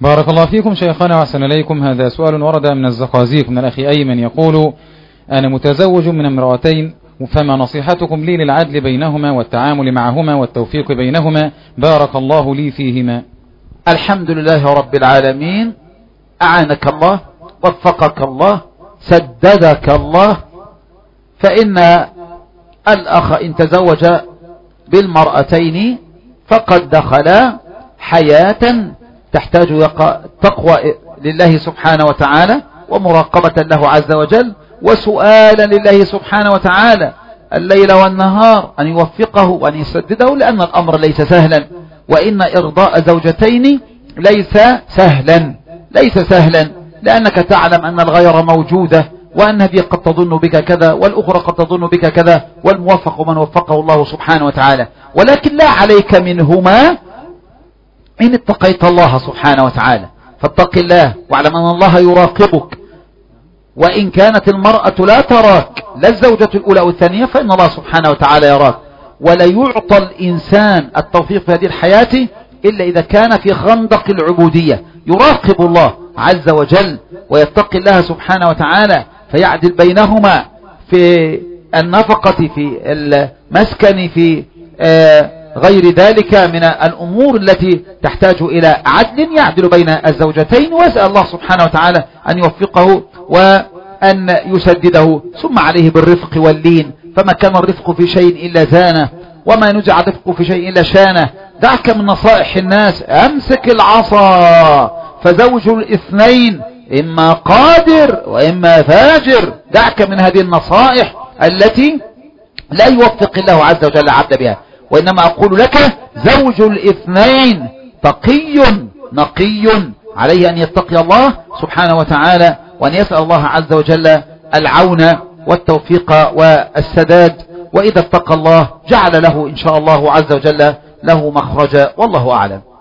بارك الله فيكم شيخنا وأحسن إليكم. هذا سؤال ورد من الزقازيق من الأخ أيمن يقول: أنا متزوج من امرأتين، فما نصيحتكم لي للعدل بينهما والتعامل معهما والتوفيق بينهما؟ بارك الله لي فيهما. الحمد لله رب العالمين، أعانك الله، وفقك الله، سددك الله. فإن الأخ إن تزوج بالمرأتين فقد دخل حياة تحتاج تقوى لله سبحانه وتعالى، ومراقبة له عز وجل، وسؤالا لله سبحانه وتعالى الليل والنهار أن يوفقه وأن يسدده، لأن الأمر ليس سهلا، وإن إرضاء زوجتين ليس سهلا، لأنك تعلم أن الغير موجودة، وأن هذه قد تظن بك كذا والأخرى قد تظن بك كذا، والموفق من وفقه الله سبحانه وتعالى. ولكن لا عليك منهما إن اتقيت الله سبحانه وتعالى، فاتق الله واعلم أن الله يراقبك، وإن كانت المرأة لا تراك، لا الزوجة الأولى والثانية، فإن الله سبحانه وتعالى يراك. ولا يعطى الإنسان التوفيق في هذه الحياة إلا إذا كان في خندق العبودية، يراقب الله عز وجل ويتقي الله سبحانه وتعالى، فيعدل بينهما في النفقة، في المسكن، في غير ذلك من الأمور التي تحتاج إلى عدل، يعدل بين الزوجتين، ويسأل الله سبحانه وتعالى أن يوفقه وأن يسدده. ثم عليه بالرفق واللين، فما كان الرفق في شيء إلا زانه، وما نزع الرفق في شيء إلا شانه. دعك من نصائح الناس، أمسك العصا، فزوج الاثنين إما قادر وإما فاجر. دعك من هذه النصائح التي لا يوفق الله عز وجل عبد بها، وإنما أقول لك زوج الاثنين تقي نقي، عليه أن يتقي الله سبحانه وتعالى، وأن يسأل الله عز وجل العون والتوفيق والسداد، وإذا اتقى الله جعل له إن شاء الله عز وجل له مخرجا، والله أعلم.